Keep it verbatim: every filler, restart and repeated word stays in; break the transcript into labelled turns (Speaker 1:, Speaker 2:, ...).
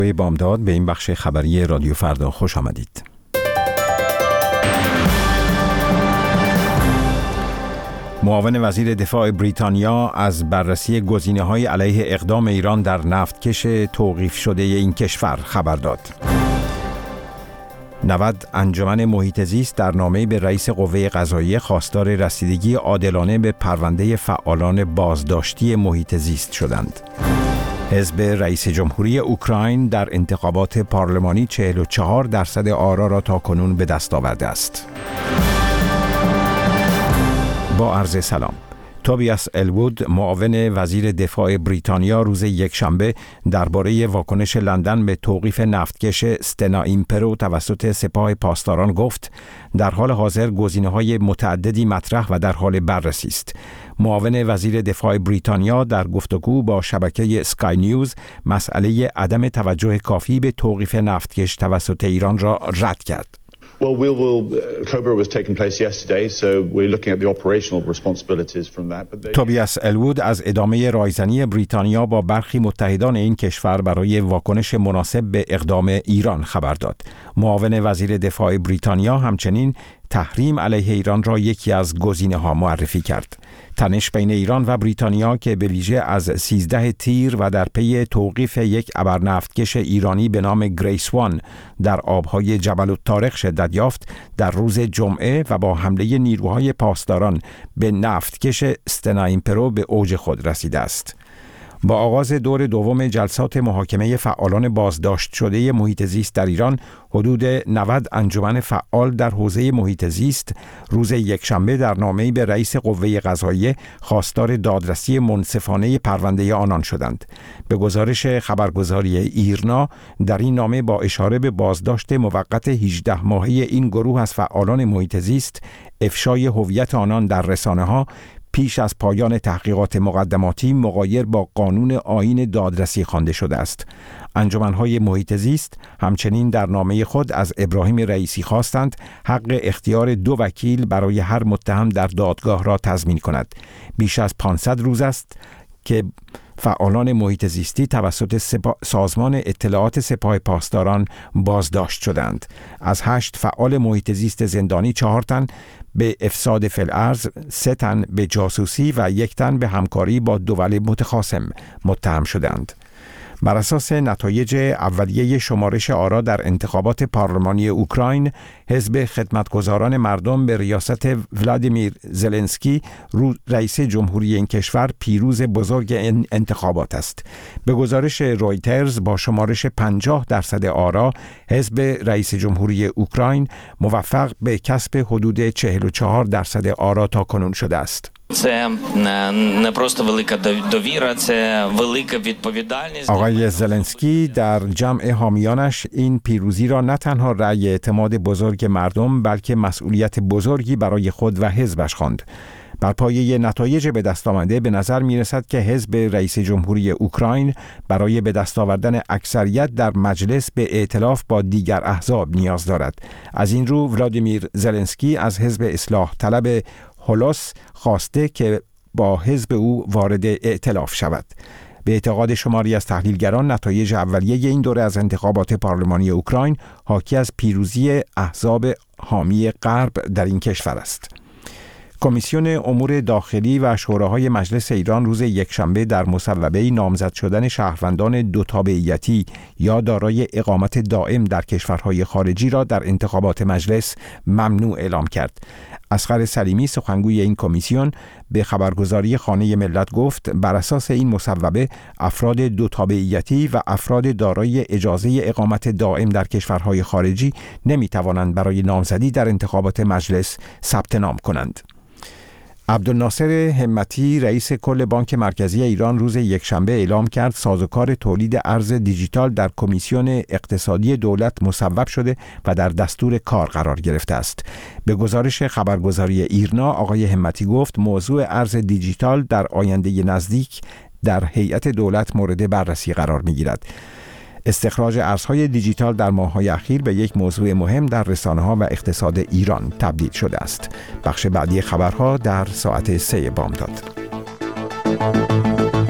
Speaker 1: به بامداد به این بخش خبری رادیو فردا خوش آمدید. معاون وزیر دفاع بریتانیا از بررسی گزینه‌های علیه اقدام ایران در نفتکش توقیف شده این کشور خبر داد. نود انجمن محیط زیست در نامه‌ای به رئیس قوه قضاییه خواستار رسیدگی عادلانه به پرونده فعالان بازداشتی محیط زیست شدند. حزب رئیس جمهوری اوکراین در انتخابات پارلمانی چهل و چهار درصد آرا را تاکنون به دست آورده است. با عرض سلام. توبیاس الوود معاون وزیر دفاع بریتانیا روز یکشنبه درباره واکنش لندن به توقیف نفتکش استنا ایمپرو توسط سپاه پاسداران گفت در حال حاضر گزینه‌های متعددی مطرح و در حال بررسی است. معاون وزیر دفاع بریتانیا در گفتگو با شبکه اسکای نیوز مسئله عدم توجه کافی به توقیف نفتکش توسط ایران را رد کرد.
Speaker 2: Well, we will. Uh, Cobra was taking place yesterday, so we're looking at the operational responsibilities from that. But they...
Speaker 1: توبیاس الوود از ادامه رایزنی بریتانیا با برخی متحدان این کشور برای واکنش مناسب به اقدام ایران خبر داد. معاون وزیر دفاع بریتانیا همچنین تحریم علیه ایران را یکی از گزینه‌ها معرفی کرد. تنش بین ایران و بریتانیا که به ویژه از سیزده تیر و در پی توقیف یک ابرنفتکش ایرانی به نام گریس وان در آبهای جبل الطارق شدت یافت، در روز جمعه و با حمله نیروهای پاسداران به نفتکش استنا ایمپرو به اوج خود رسیده است. با آغاز دور دوم جلسات محاکمه فعالان بازداشت شده محیط زیست در ایران، حدود نود انجمن فعال در حوزه محیط زیست روز یکشنبه در نامه‌ای به رئیس قوه قضاییه خواستار دادرسی منصفانه پرونده آنان شدند. به گزارش خبرگزاری ایرنا، در این نامه با اشاره به بازداشت موقت هجده ماهه این گروه از فعالان محیط زیست، افشای هویت آنان در رسانه‌ها پیش از پایان تحقیقات مقدماتی مغایر با قانون آیین دادرسی خوانده شده است. انجمن‌های محیط زیست همچنین در نامه خود از ابراهیم رئیسی خواستند حق اختیار دو وکیل برای هر متهم در دادگاه را تضمین کند. بیش از پانصد روز است که فعالان محیط زیستی توسط سپا... سازمان اطلاعات سپاه پاسداران بازداشت شدند. از هشت فعال محیط زیست زندانی چهار تن به افساد فی الارض، سه تن به جاسوسی و یک تن به همکاری با دول متخاصم متهم شدند. بر اساس نتایج اولیه شمارش آرا در انتخابات پارلمانی اوکراین، حزب خدمتگزاران مردم به ریاست ولادیمیر زلنسکی رئیس جمهوری این کشور پیروز بزرگ این انتخابات است. به گزارش رویترز با شمارش پنجاه درصد آرا، حزب رئیس جمهوری اوکراین موفق به کسب حدود چهل و چهار درصد آرا تاکنون شده است.
Speaker 3: Це не просто велика довіра, це велика відповідальність.
Speaker 1: آقای زلنسکی در جمع حامیانش این پیروزی را نه تنها رأی اعتماد بزرگ مردم بلکه مسئولیت بزرگی برای خود و حزبش خواند. بر پایه نتایج به دست آمده به نظر می رسد که حزب رئیس جمهوری اوکراین برای به دست آوردن اکثریت در مجلس به ائتلاف با دیگر احزاب نیاز دارد. از این رو ولادیمیر زلنسکی از حزب اصلاح طلب هولوس خواسته که با حزب او وارد ائتلاف شود. به اعتقاد شماری از تحلیلگران، نتایج اولیه این دوره از انتخابات پارلمانی اوکراین حاکی از پیروزی احزاب حامی غرب در این کشور است. کمیسیون امور داخلی و شوراهای مجلس ایران روز یکشنبه در مصوبه نامزد شدن شهروندان دو تابعیتی یا دارای اقامت دائم در کشورهای خارجی را در انتخابات مجلس ممنوع اعلام کرد. اصغر سلیمی سخنگوی این کمیسیون به خبرگزاری خانه ملت گفت بر اساس این مصوبه افراد دو تابعیتی و افراد دارای اجازه اقامت دائم در کشورهای خارجی نمی توانند برای نامزدی در انتخابات مجلس ثبت نام کنند. عبدالناصر همتی رئیس کل بانک مرکزی ایران روز یکشنبه اعلام کرد سازوکار تولید ارز دیجیتال در کمیسیون اقتصادی دولت مصوب شده و در دستور کار قرار گرفته است. به گزارش خبرگزاری ایرنا، آقای همتی گفت موضوع ارز دیجیتال در آینده نزدیک در هیئت دولت مورد بررسی قرار می‌گیرد. استخراج ارزهای دیجیتال در ماه‌های اخیر به یک موضوع مهم در رسانه‌ها و اقتصاد ایران تبدیل شده است. بخش بعدی خبرها در ساعت سه بامداد.